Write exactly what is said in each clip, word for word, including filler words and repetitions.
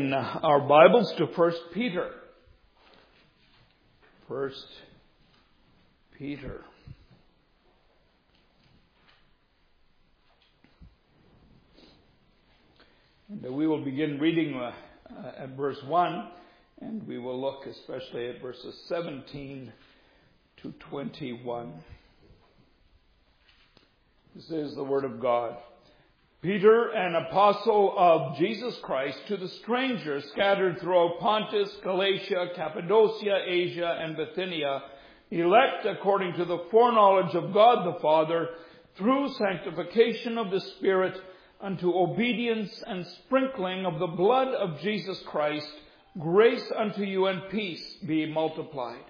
open our Bibles to First Peter. First Peter. And we will begin reading uh, uh, at verse one, and we will look especially at verses seventeen to twenty-one. This is the Word of God. Peter, an apostle of Jesus Christ, to the strangers scattered throughout Pontus, Galatia, Cappadocia, Asia, and Bithynia, elect according to the foreknowledge of God the Father, through sanctification of the Spirit, unto obedience and sprinkling of the blood of Jesus Christ, grace unto you and peace be multiplied.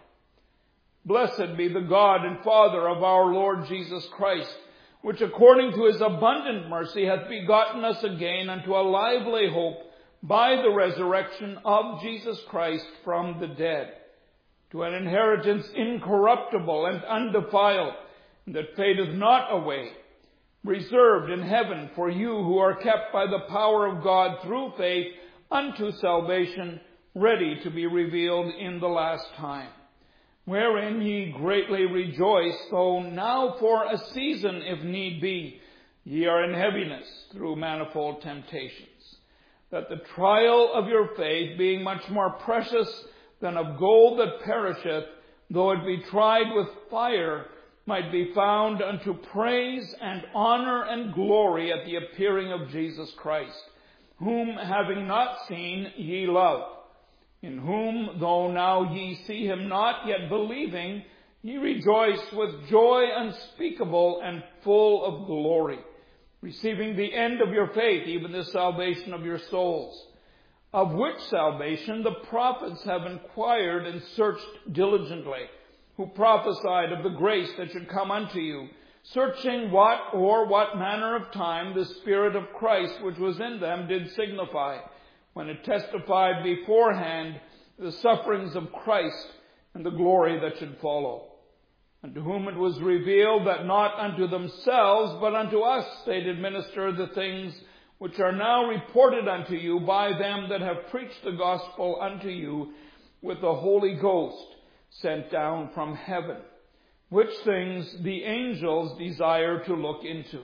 Blessed be the God and Father of our Lord Jesus Christ, which according to his abundant mercy hath begotten us again unto a lively hope by the resurrection of Jesus Christ from the dead, to an inheritance incorruptible and undefiled, and that fadeth not away, reserved in heaven for you who are kept by the power of God through faith unto salvation, ready to be revealed in the last time. Wherein ye greatly rejoice, though now for a season, if need be, ye are in heaviness through manifold temptations, that the trial of your faith, being much more precious than of gold that perisheth, though it be tried with fire, might be found unto praise and honor and glory at the appearing of Jesus Christ, whom having not seen ye love, in whom, though now ye see him not, yet believing, ye rejoice with joy unspeakable and full of glory, receiving the end of your faith, even the salvation of your souls, of which salvation the prophets have inquired and searched diligently, who prophesied of the grace that should come unto you, searching what or what manner of time the Spirit of Christ which was in them did signify, when it testified beforehand the sufferings of Christ and the glory that should follow. Unto whom it was revealed that not unto themselves, but unto us they did minister the things which are now reported unto you by them that have preached the gospel unto you with the Holy Ghost sent down from heaven, which things the angels desire to look into.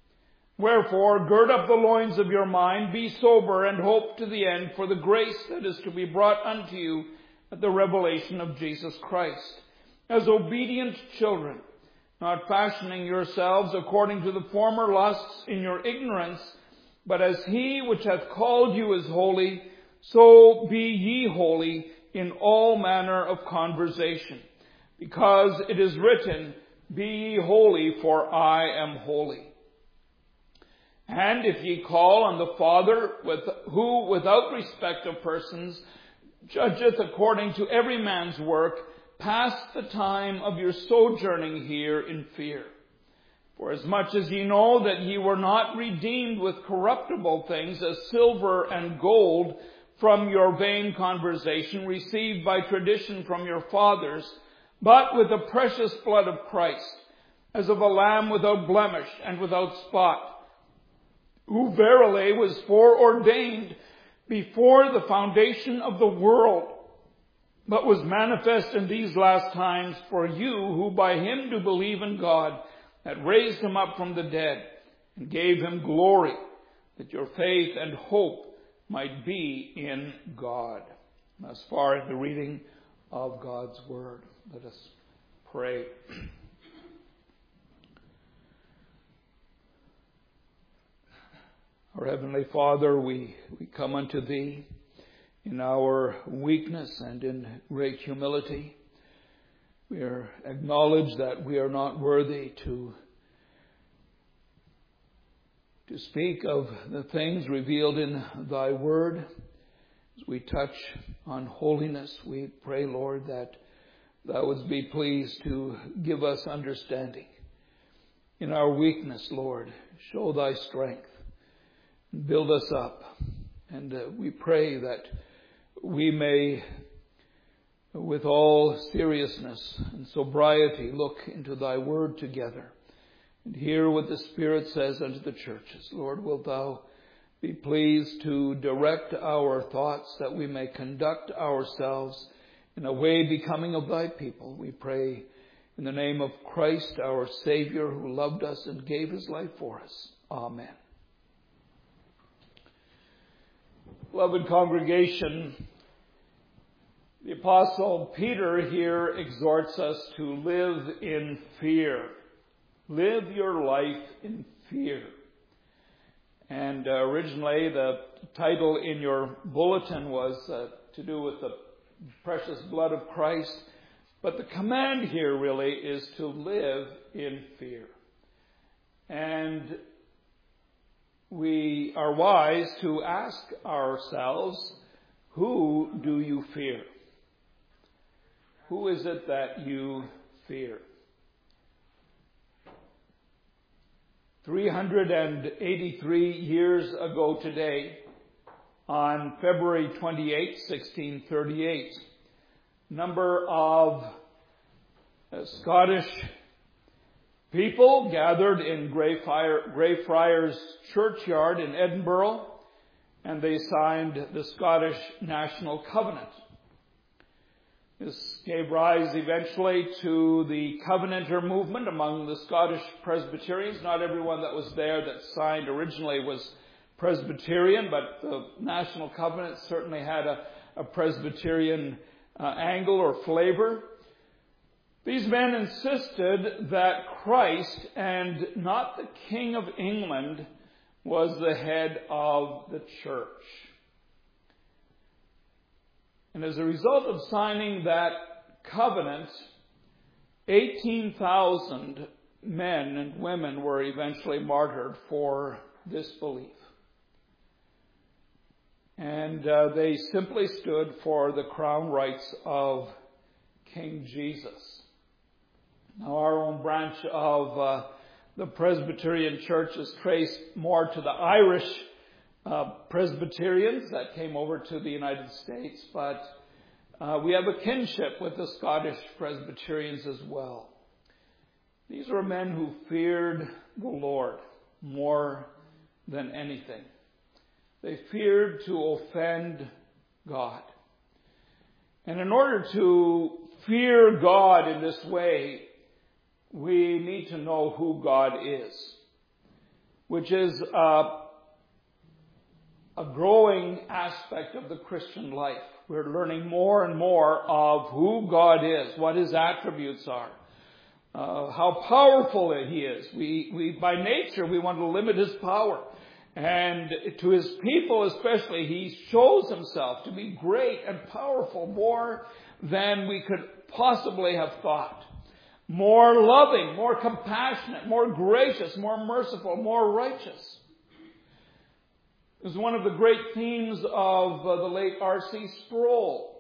Wherefore, gird up the loins of your mind, be sober, and hope to the end for the grace that is to be brought unto you at the revelation of Jesus Christ, as obedient children, not fashioning yourselves according to the former lusts in your ignorance, but as he which hath called you is holy, so be ye holy in all manner of conversation, because it is written, Be ye holy, for I am holy. And if ye call on the Father, with, who without respect of persons judgeth according to every man's work, pass the time of your sojourning here in fear. For as much as ye know that ye were not redeemed with corruptible things, as silver and gold, from your vain conversation received by tradition from your fathers, but with the precious blood of Christ, as of a lamb without blemish and without spot, who verily was foreordained before the foundation of the world, but was manifest in these last times for you, who by him do believe in God, that raised him up from the dead, and gave him glory, that your faith and hope might be in God. As far as the reading of God's Word, let us pray. Our Heavenly Father, we, we come unto Thee in our weakness and in great humility. We are acknowledge that we are not worthy to, to speak of the things revealed in Thy Word. As we touch on holiness, we pray, Lord, that Thou wouldst be pleased to give us understanding. In our weakness, Lord, show Thy strength. Build us up. And uh, we pray that we may, with all seriousness and sobriety, look into Thy Word together and hear what the Spirit says unto the churches. Lord, wilt Thou Be pleased to direct our thoughts that we may conduct ourselves in a way becoming of thy people. We pray in the name of Christ, our Savior, who loved us and gave his life for us. Amen. Beloved congregation, the Apostle Peter here exhorts us to live in fear. Live your life in fear. And uh, originally the title in your bulletin was uh, to do with the precious blood of Christ. But the command here really is to live in fear. And we are wise to ask ourselves, who do you fear? Who is it that you fear? three hundred eighty-three years ago today, on February twenty-eighth, sixteen thirty-eight, a number of uh, Scottish people gathered in Greyfriars Churchyard in Edinburgh, and they signed the Scottish National Covenant. This gave rise eventually to the Covenanter movement among the Scottish Presbyterians. Not everyone that was there that signed originally was Presbyterian, but the National Covenant certainly had a, a Presbyterian uh, angle or flavor. These men insisted that Christ and not the King of England was the head of the church. And as a result of signing that covenant, eighteen thousand men and women were eventually martyred for this belief. And uh, they simply stood for the crown rights of King Jesus. Now, our own branch of uh, the Presbyterian Church is traced more to the Irish uh, Presbyterians that came over to the United States, but uh, we have a kinship with the Scottish Presbyterians as well. These were men who feared the Lord more than anything. They feared to offend God. And in order to fear God in this way, we need to know who God is, which is uh, a growing aspect of the Christian life. We're learning more and more of who God is, what his attributes are, uh, how powerful he is. We, we, by nature, we want to limit his power. And to his people especially, he shows himself to be great and powerful more than we could possibly have thought. More loving, more compassionate, more gracious, more merciful, more righteous. It was one of the great themes of uh, the late R C Sproul,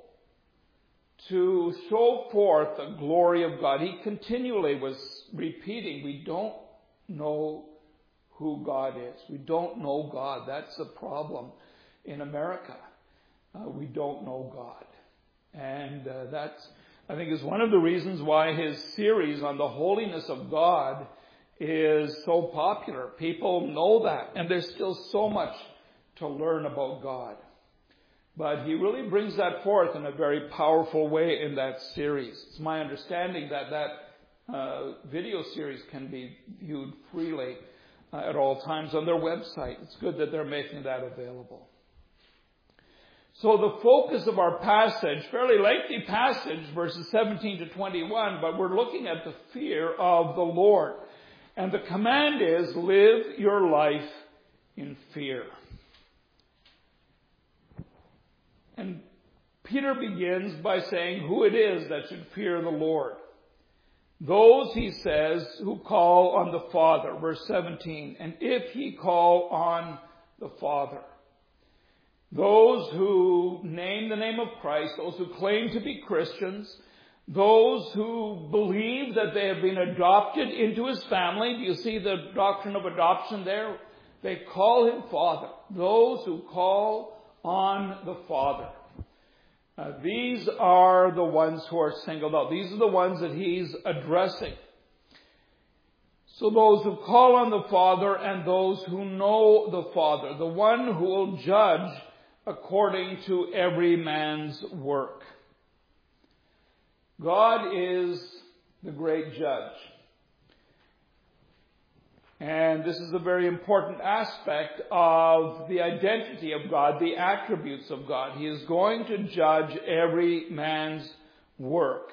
to show forth the glory of God. He continually was repeating, we don't know who God is. We don't know God. That's the problem in America. Uh, we don't know God. And uh, that's, I think, is one of the reasons why his series on the holiness of God is so popular. People know that, and there's still so much to learn about God. But he really brings that forth in a very powerful way in that series. It's my understanding that that uh, video series can be viewed freely uh, at all times on their website. It's good that they're making that available. So the focus of our passage, fairly lengthy passage, verses seventeen to twenty-one, but we're looking at the fear of the Lord. And the command is, live your life in fear. And Peter begins by saying who it is that should fear the Lord. Those, he says, who call on the Father, verse seventeen, and if ye call on the Father. Those who name the name of Christ, those who claim to be Christians, those who believe that they have been adopted into his family. Do you see the doctrine of adoption there? They call him Father. Those who call on the Father. Uh, these are the ones who are singled out. These are the ones that he's addressing. So those who call on the Father and those who know the Father, the one who will judge according to every man's work. God is the great judge. And this is a very important aspect of the identity of God, the attributes of God. He is going to judge every man's work.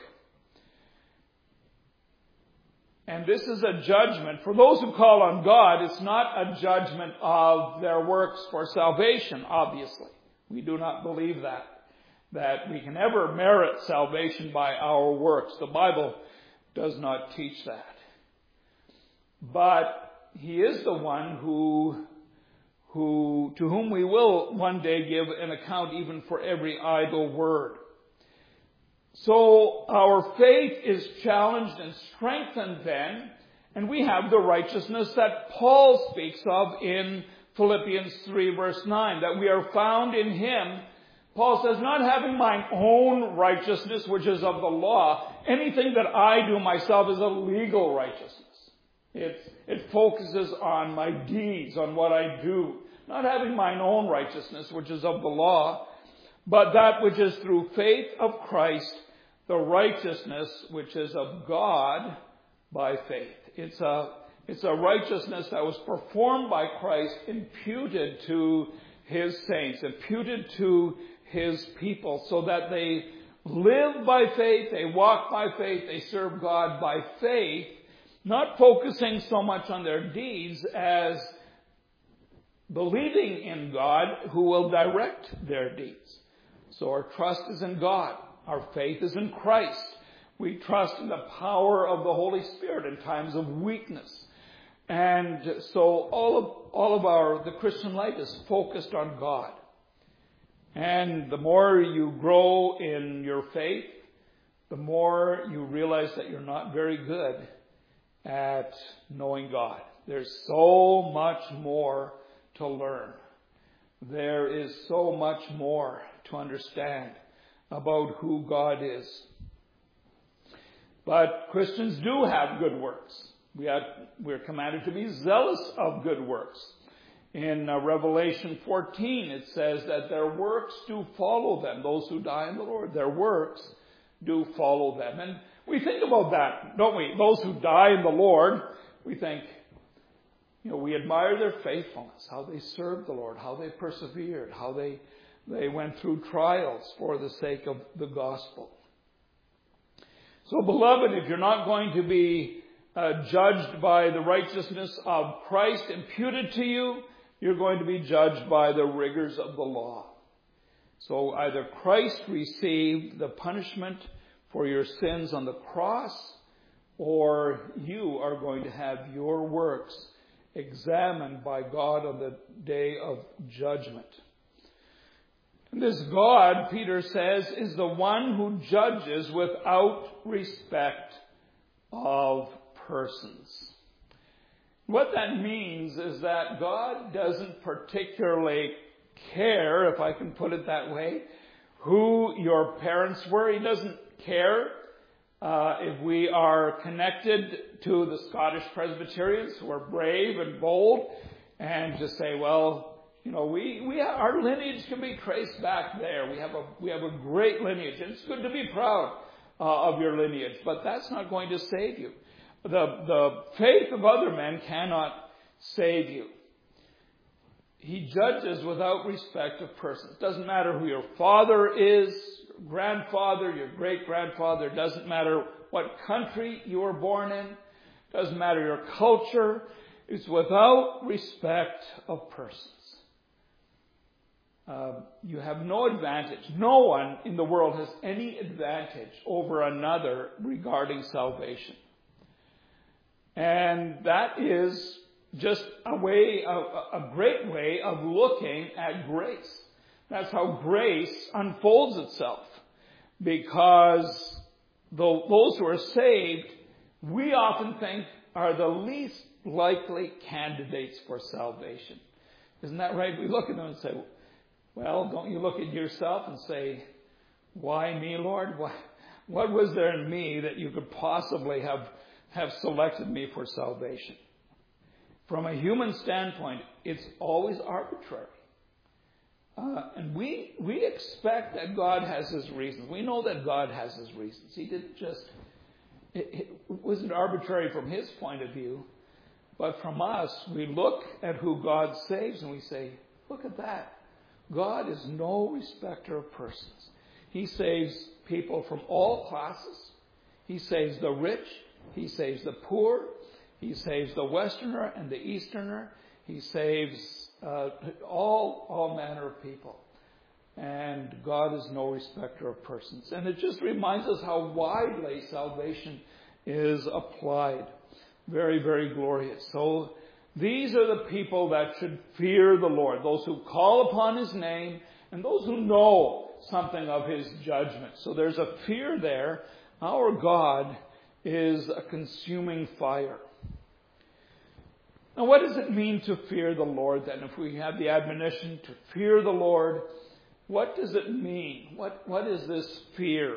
And this is a judgment. For those who call on God, it's not a judgment of their works for salvation, obviously. We do not believe that, that we can ever merit salvation by our works. The Bible does not teach that. But He is the one who, who, to whom we will one day give an account even for every idle word. So our faith is challenged and strengthened then, and we have the righteousness that Paul speaks of in Philippians three verse nine, that we are found in Him. Paul says, not having my own righteousness, which is of the law. Anything that I do myself is a legal righteousness. It, it focuses on my deeds, on what I do. Not having mine own righteousness, which is of the law, but that which is through faith of Christ, the righteousness which is of God by faith. It's a, it's a righteousness that was performed by Christ, imputed to His saints, imputed to His people, so that they live by faith, they walk by faith, they serve God by faith, not focusing so much on their deeds as believing in God who will direct their deeds. So our trust is in God. Our faith is in Christ. We trust in the power of the Holy Spirit in times of weakness. And so all of, all of our, the Christian life is focused on God. And the more you grow in your faith, the more you realize that you're not very good at knowing God. There's so much more to learn. There is so much more to understand about who God is. But Christians do have good works. We have, we're commanded to be zealous of good works. In uh, Revelation fourteen, it says that their works do follow them. Those who die in the Lord, their works do follow them. And we think about that, don't we? Those who die in the Lord, we think, you know, we admire their faithfulness, how they served the Lord, how they persevered, how they, they went through trials for the sake of the gospel. So, beloved, if you're not going to be uh, judged by the righteousness of Christ imputed to you, you're going to be judged by the rigors of the law. So either Christ received the punishment for your sins on the cross, or you are going to have your works examined by God on the day of judgment. And this God, Peter says, is the one who judges without respect of persons. What that means is that God doesn't particularly care, if I can put it that way, who your parents were. He doesn't care uh, if we are connected to the Scottish Presbyterians who are brave and bold and just say, well, you know, we, we have, our lineage can be traced back there. We have a we have a great lineage, and it's good to be proud uh, of your lineage, but that's not going to save you. The the faith of other men cannot save you. He judges without respect of persons. It doesn't matter who your father is, your grandfather, your great-grandfather. It doesn't matter what country you were born in. It doesn't matter your culture. It's without respect of persons. Uh, you have no advantage. No one in the world has any advantage over another regarding salvation. And that is just a way, a, a great way of looking at grace. That's how grace unfolds itself. Because those who are saved, we often think are the least likely candidates for salvation. Isn't that right? We look at them and say, well, don't you look at yourself and say, why me, Lord? Why, what was there in me that you could possibly have have selected me for salvation. From a human standpoint, it's always arbitrary. Uh, and we we expect that God has his reasons. We know that God has his reasons. He didn't just, it, it wasn't arbitrary from his point of view. But from us, we look at who God saves and we say, look at that. God is no respecter of persons. He saves people from all classes. He saves the rich. He saves the poor. He saves the Westerner and the Easterner. He saves uh, all, all manner of people. And God is no respecter of persons. And it just reminds us how widely salvation is applied. Very, very glorious. So these are the people that should fear the Lord. Those who call upon his name and those who know something of his judgment. So there's a fear there. Our God is a consuming fire. Now, what does it mean to fear the Lord then? If we have the admonition to fear the Lord, what does it mean? What What is this fear?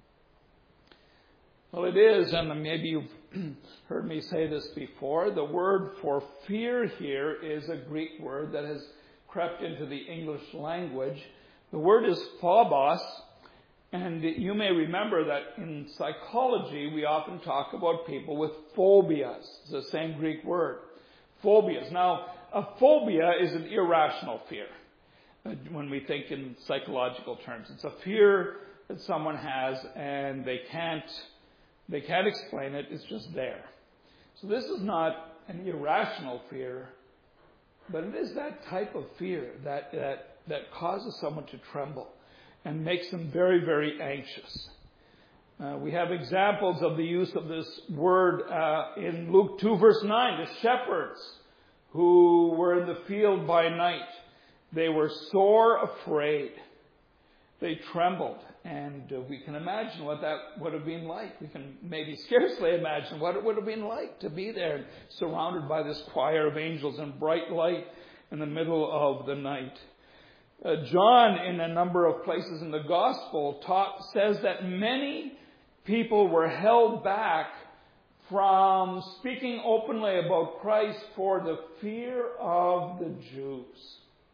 Well, it is, and maybe you've heard me say this before, the word for fear here is a Greek word that has crept into the English language. The word is phobos, and you may remember that in psychology we often talk about people with phobias. It's the same Greek word. Phobias. Now, a phobia is an irrational fear uh, when we think in psychological terms. It's a fear that someone has and they can't they can't explain it. It's just there. So this is not an irrational fear, but it is that type of fear that that, that causes someone to tremble and makes them very, very anxious. Uh, we have examples of the use of this word uh, in Luke two, verse nine. The shepherds who were in the field by night, they were sore afraid. They trembled. And uh, we can imagine what that would have been like. We can maybe scarcely imagine what it would have been like to be there, surrounded by this choir of angels in bright light in the middle of the night. Uh, John, in a number of places in the Gospel, taught, says that many people were held back from speaking openly about Christ for the fear of the Jews.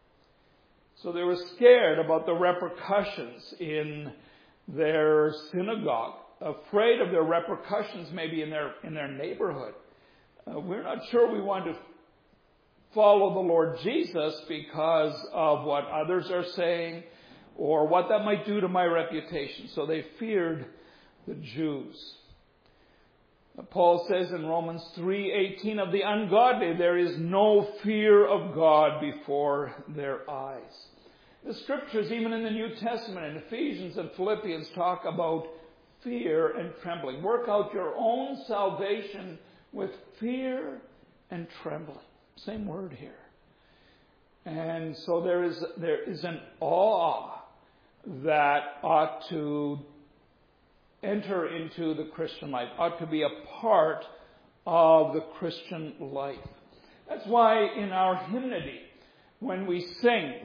So they were scared about the repercussions in their synagogue, afraid of their repercussions maybe in their in their neighborhood. Uh, we're not sure we want to follow the Lord Jesus because of what others are saying or what that might do to my reputation. So they feared the Jews. Paul says in Romans three eighteen, of the ungodly there is no fear of God before their eyes. The scriptures, even in the New Testament, in Ephesians and Philippians, talk about fear and trembling. Work out your own salvation with fear and trembling. Same word here. And so there is there is an awe that ought to enter into the Christian life, ought to be a part of the Christian life. That's why in our hymnody, when we sing,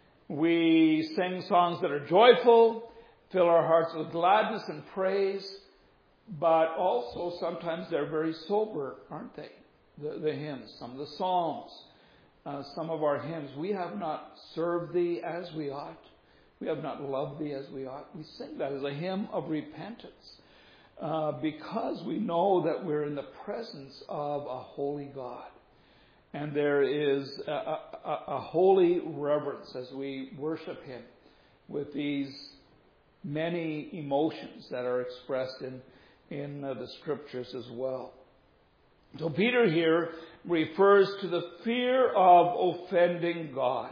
we sing songs that are joyful, fill our hearts with gladness and praise, but also sometimes they're very sober, aren't they? The, the hymns, some of the psalms, uh, some of our hymns. We have not served thee as we ought. We have not loved thee as we ought. We sing that as a hymn of repentance uh, because we know that we're in the presence of a holy God. And there is a, a, a holy reverence as we worship him with these many emotions that are expressed in, in uh, the scriptures as well. So Peter here refers to the fear of offending God.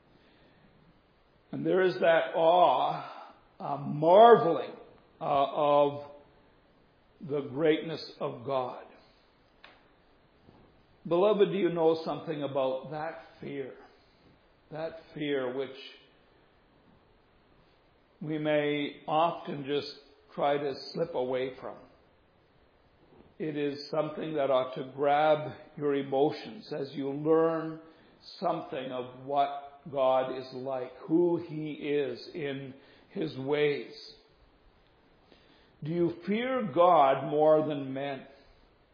And there is that awe, uh, marveling uh, of the greatness of God. Beloved, do you know something about that fear? That fear which we may often just try to slip away from. It is something that ought to grab your emotions as you learn something of what God is like, who he is in his ways. Do you fear God more than men?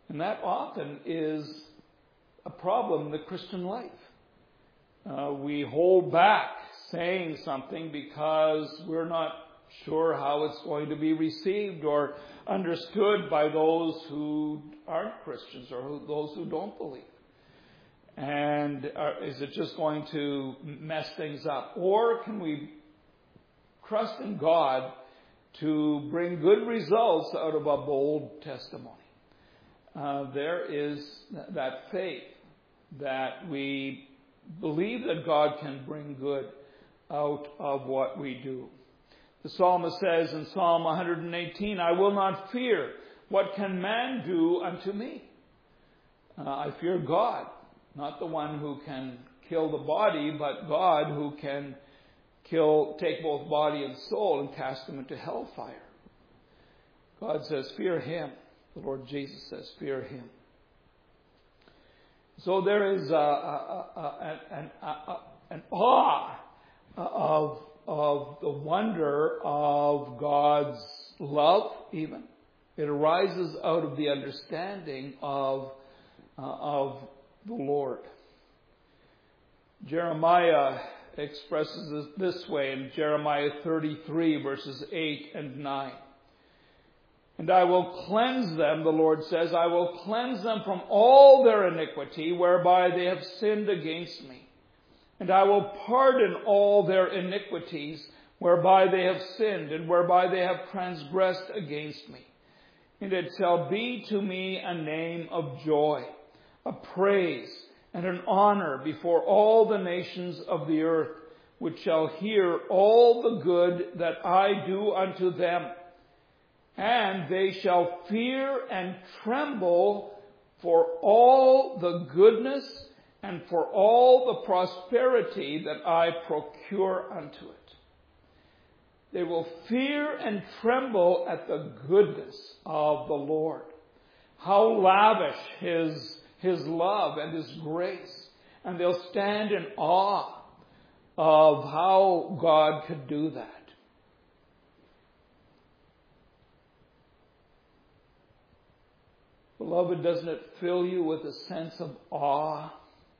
And that often is a problem in the Christian life. Uh, we hold back saying something because we're not sure how it's going to be received or understood by those who aren't Christians or who, those who don't believe. And are, is it just going to mess things up? Or can we trust in God to bring good results out of a bold testimony? Uh, there is that faith that we believe that God can bring good out of what we do. The psalmist says in Psalm one eighteen, I will not fear. What can man do unto me? Uh, I fear God, not the one who can kill the body, but God who can kill, take both body and soul and cast them into hellfire. God says, fear him. The Lord Jesus says, fear him. So there is a, a, a, an, a, an awe of, of the wonder of God's love, even. It arises out of the understanding of, uh, of the Lord. Jeremiah expresses it this way in Jeremiah thirty-three, verses eight and nine. And I will cleanse them, the Lord says, I will cleanse them from all their iniquity whereby they have sinned against me. And I will pardon all their iniquities whereby they have sinned and whereby they have transgressed against me. And it shall be to me a name of joy, a praise, and an honor before all the nations of the earth, which shall hear all the good that I do unto them. And they shall fear and tremble for all the goodness and for all the prosperity that I procure unto it. They will fear and tremble at the goodness of the Lord. How lavish His, His love and His grace. And they'll stand in awe of how God could do that. Beloved, doesn't it fill you with a sense of awe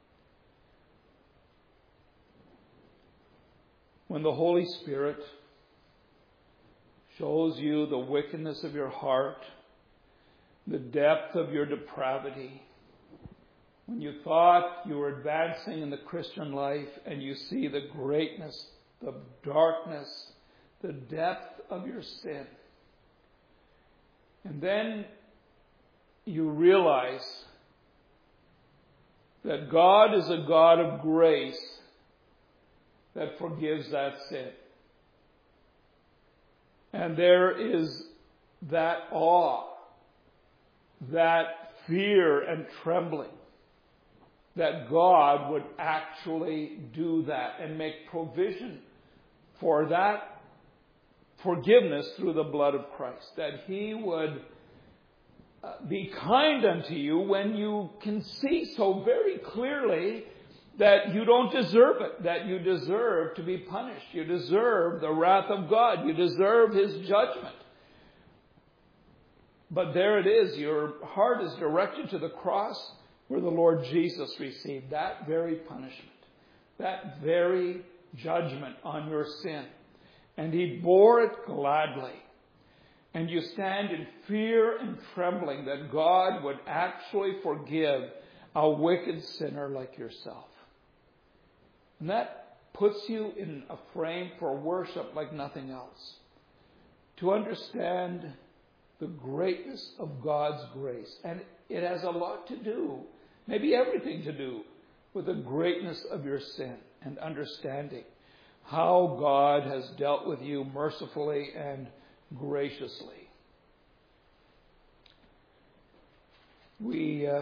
when the Holy Spirit shows you the wickedness of your heart, the depth of your depravity, when you thought you were advancing in the Christian life and you see the greatness, the darkness, the depth of your sin. And then you realize that God is a God of grace that forgives that sin. And there is that awe, that fear and trembling that God would actually do that and make provision for that forgiveness through the blood of Christ. That He would be kind unto you when you can see so very clearly that you don't deserve it, that you deserve to be punished. You deserve the wrath of God. You deserve His judgment. But there it is. Your heart is directed to the cross where the Lord Jesus received that very punishment, that very judgment on your sin. And He bore it gladly. And you stand in fear and trembling that God would actually forgive a wicked sinner like yourself. And that puts you in a frame for worship like nothing else. To understand the greatness of God's grace. And it has a lot to do, maybe everything to do, with the greatness of your sin and understanding how God has dealt with you mercifully and graciously. We uh,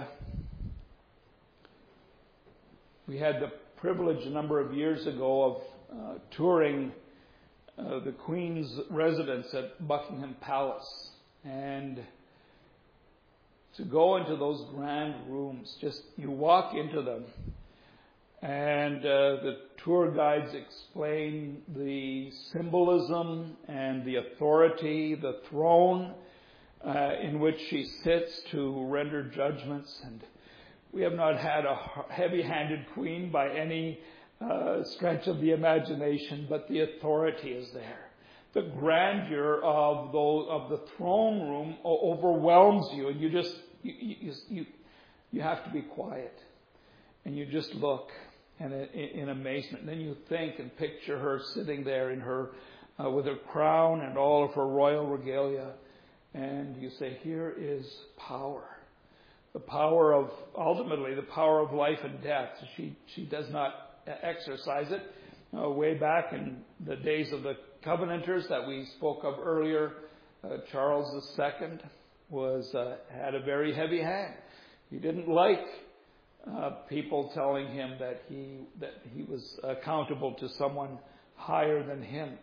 we had the privilege a number of years ago of uh, touring uh, the Queen's residence at Buckingham Palace, and to go into those grand rooms, just you walk into them, and uh, the tour guides explain the symbolism and the authority, the throne, uh, in which she sits to render judgments. And we have not had a heavy-handed queen by any uh, stretch of the imagination, but the authority is there. The grandeur of those, of the throne room overwhelms you, and you just you you you, you have to be quiet, and you just look and in, in amazement. And then you think and picture her sitting there in her uh, with her crown and all of her royal regalia, and you say, "Here is power, the power of ultimately the power of life and death." She she does not exercise it. Uh, way back in the days of the Covenanters that we spoke of earlier, uh, Charles the Second was uh, had a very heavy hand. He didn't like uh, people telling him that he that he was accountable to someone higher than him.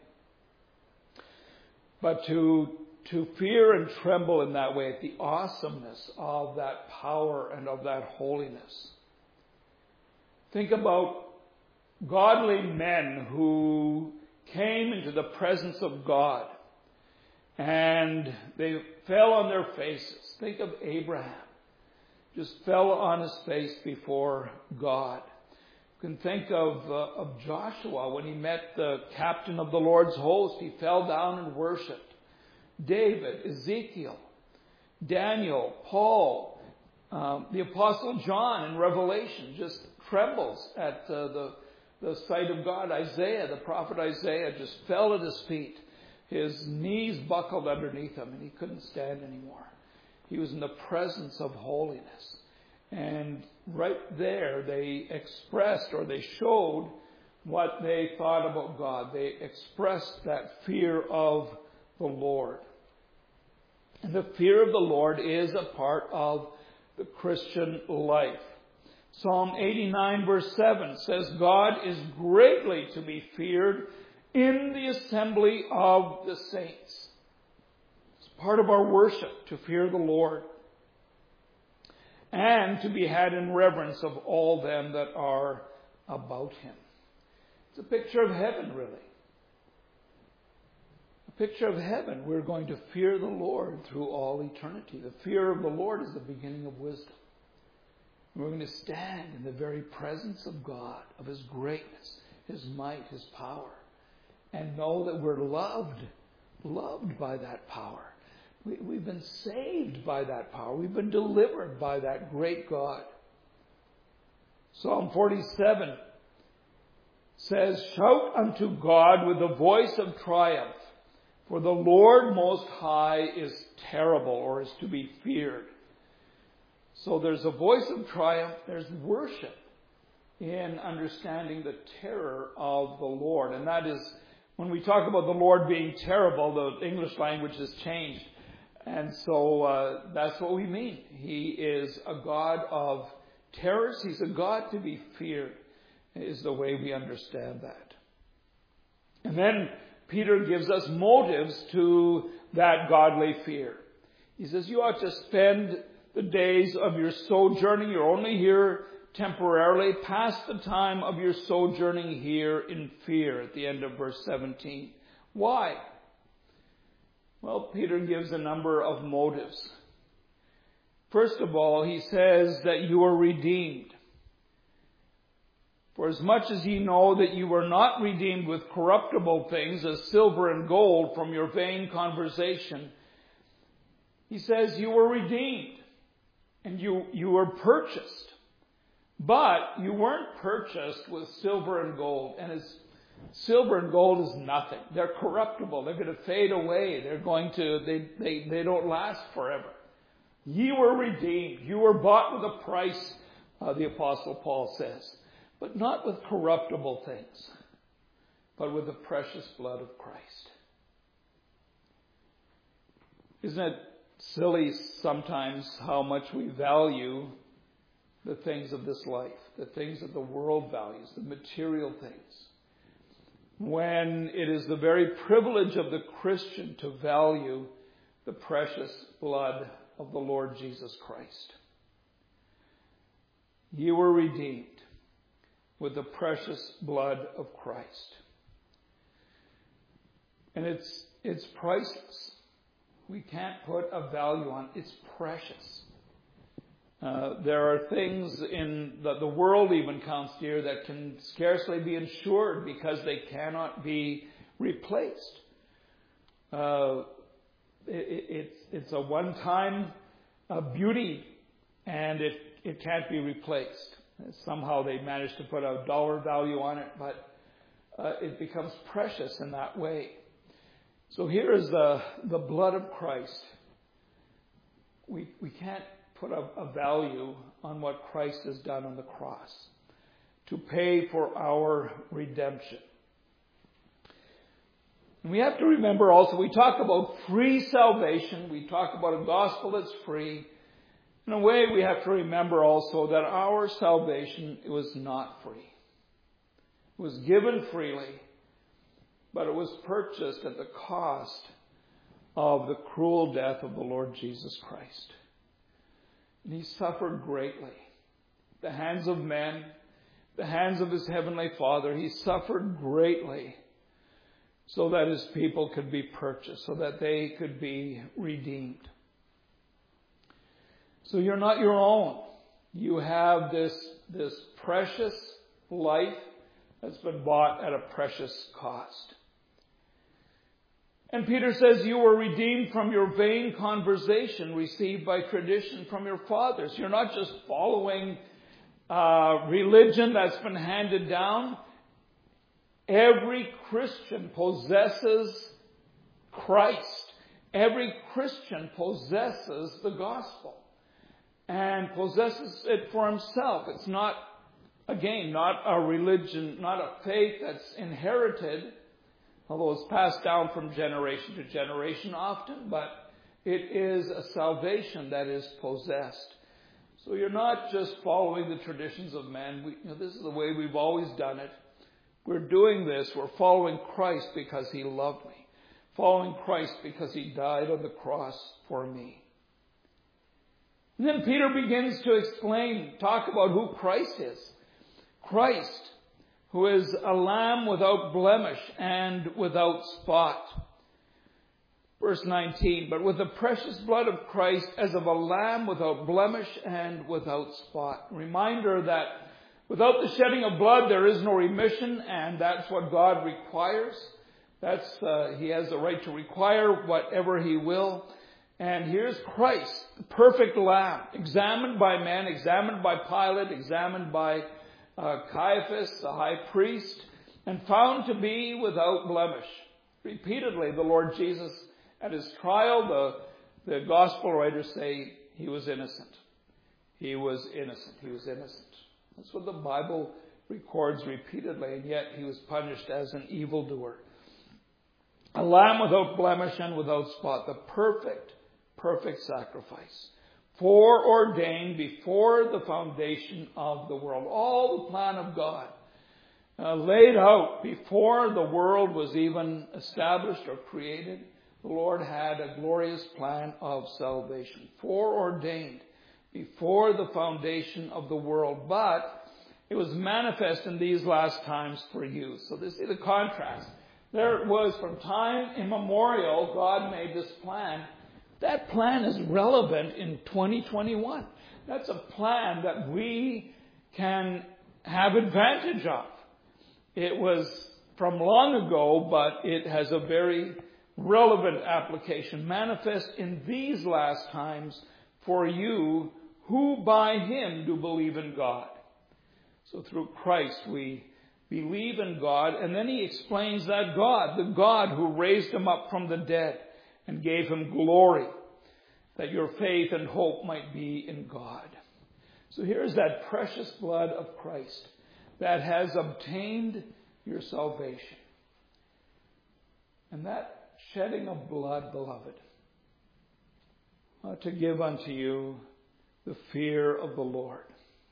But to to fear and tremble in that way at the awesomeness of that power and of that holiness. Think about godly men who came into the presence of God and they fell on their faces. Think of Abraham. Just fell on his face before God. You can think of, uh, of Joshua when he met the captain of the Lord's host. He fell down and worshipped. David, Ezekiel, Daniel, Paul, um, the Apostle John in Revelation just trembles at uh, the The sight of God. Isaiah, the prophet Isaiah, just fell at his feet. His knees buckled underneath him and he couldn't stand anymore. He was in the presence of holiness. And right there they expressed or they showed what they thought about God. They expressed that fear of the Lord. And the fear of the Lord is a part of the Christian life. Psalm eighty-nine verse seven says, God is greatly to be feared in the assembly of the saints. It's part of our worship to fear the Lord and to be had in reverence of all them that are about him. It's a picture of heaven, really. A picture of heaven. We're going to fear the Lord through all eternity. The fear of the Lord is the beginning of wisdom. We're going to stand in the very presence of God, of his greatness, his might, his power, and know that we're loved, loved by that power. We, we've been saved by that power. We've been delivered by that great God. Psalm forty-seven says, shout unto God with the voice of triumph, for the Lord Most High is terrible, or is to be feared. So there's a voice of triumph, there's worship in understanding the terror of the Lord. And that is, when we talk about the Lord being terrible, the English language has changed. And so uh, that's what we mean. He is a God of terrors. He's a God to be feared, is the way we understand that. And then Peter gives us motives to that godly fear. He says, you ought to spend the days of your sojourning. You're only here temporarily. Pass the time of your sojourning here in fear, at the end of verse seventeen. Why? Well, Peter gives a number of motives. First of all, he says that you are redeemed. For as much as ye know that you were not redeemed with corruptible things, as silver and gold, from your vain conversation, he says you were redeemed. And you, you were purchased. But you weren't purchased with silver and gold. And it's, silver and gold is nothing. They're corruptible. They're going to fade away. They're going to, they, they, they don't last forever. Ye were redeemed. You were bought with a price, uh, the Apostle Paul says. But not with corruptible things, but with the precious blood of Christ. Isn't it silly sometimes how much we value the things of this life, the things that the world values, the material things, when it is the very privilege of the Christian to value the precious blood of the Lord Jesus Christ. You were redeemed with the precious blood of Christ. And it's it's priceless. We can't put a value on it. It's precious. Uh, there are things in the, the world even counts dear that can scarcely be insured because they cannot be replaced. Uh, it, it's it's a one-time uh, beauty, and it it can't be replaced. Somehow they manage to put a dollar value on it, but uh, it becomes precious in that way. So here is the the blood of Christ. We we can't put a, a value on what Christ has done on the cross to pay for our redemption. And we have to remember also, we talk about free salvation. We talk about a gospel that's free. In a way, we have to remember also that our salvation was not free. It was given freely, but it was purchased at the cost of the cruel death of the Lord Jesus Christ. And he suffered greatly. The hands of men, the hands of his heavenly Father, he suffered greatly so that his people could be purchased, so that they could be redeemed. So you're not your own. You have this, this precious life that's been bought at a precious cost. And Peter says you were redeemed from your vain conversation received by tradition from your fathers. You're not just following uh, religion that's been handed down. Every Christian possesses Christ. Every Christian possesses the gospel and possesses it for himself. It's not, again, not a religion, not a faith that's inherited, although it's passed down from generation to generation often, but it is a salvation that is possessed. So you're not just following the traditions of men. We, you know, this is the way we've always done it. We're doing this. We're following Christ because he loved me. Following Christ because he died on the cross for me. And then Peter begins to explain, talk about who Christ is. Christ, who is a lamb without blemish and without spot. Verse nineteen, but with the precious blood of Christ as of a lamb without blemish and without spot. Reminder that without the shedding of blood there is no remission, and that's what God requires. That's uh, he has the right to require whatever he will. And here's Christ, the perfect lamb, examined by men, examined by Pilate, examined by Uh, Caiaphas, the high priest, and found to be without blemish. Repeatedly, the Lord Jesus, at his trial, the, the gospel writers say he was innocent. He was innocent. He was innocent. That's what the Bible records repeatedly, and yet he was punished as an evildoer. A lamb without blemish and without spot, the perfect, perfect sacrifice. Foreordained before the foundation of the world. All the plan of God uh, laid out before the world was even established or created. The Lord had a glorious plan of salvation. Foreordained before the foundation of the world. But it was manifest in these last times for you. So this is the contrast. There it was from time immemorial, God made this plan. That plan is relevant in twenty twenty-one. That's a plan that we can have advantage of. It was from long ago, but it has a very relevant application. Manifest in these last times for you who by him do believe in God. So through Christ we believe in God, and then he explains that God, the God who raised him up from the dead and gave him glory, that your faith and hope might be in God. So here's that precious blood of Christ that has obtained your salvation. And that shedding of blood, beloved, uh, to give unto you the fear of the Lord.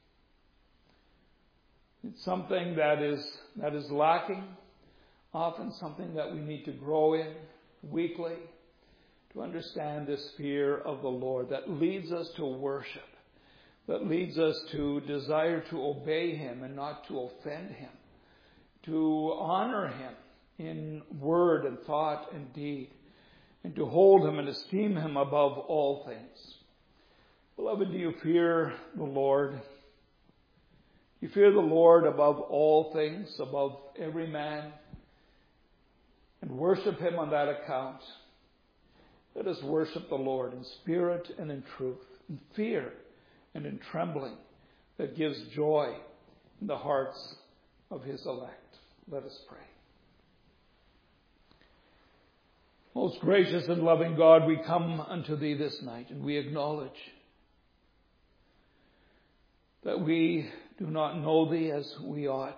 It's something that is that is lacking, often something that we need to grow in weekly, to understand this fear of the Lord that leads us to worship, that leads us to desire to obey him and not to offend him, to honor him in word and thought and deed, and to hold him and esteem him above all things. Beloved, do you fear the Lord? You fear the Lord above all things, above every man, and worship him on that account. Let us worship the Lord in spirit and in truth, in fear and in trembling that gives joy in the hearts of his elect. Let us pray. Most gracious and loving God, we come unto thee this night, and we acknowledge that we do not know thee as we ought.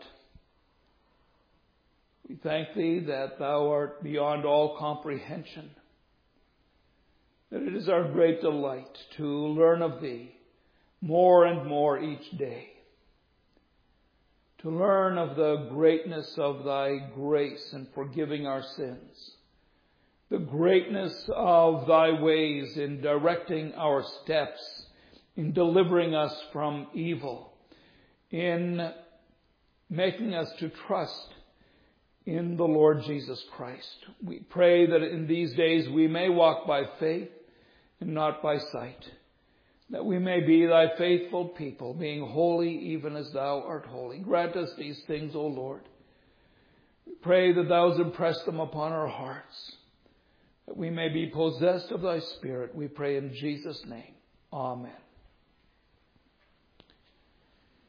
We thank thee that thou art beyond all comprehension, that it is our great delight to learn of thee more and more each day, to learn of the greatness of thy grace in forgiving our sins, the greatness of thy ways in directing our steps, in delivering us from evil, in making us to trust in the Lord Jesus Christ. We pray that in these days we may walk by faith and not by sight, that we may be thy faithful people, being holy even as thou art holy. Grant us these things, O Lord. We pray that thou hast impressed them upon our hearts, that we may be possessed of thy Spirit. We pray in Jesus' name. Amen.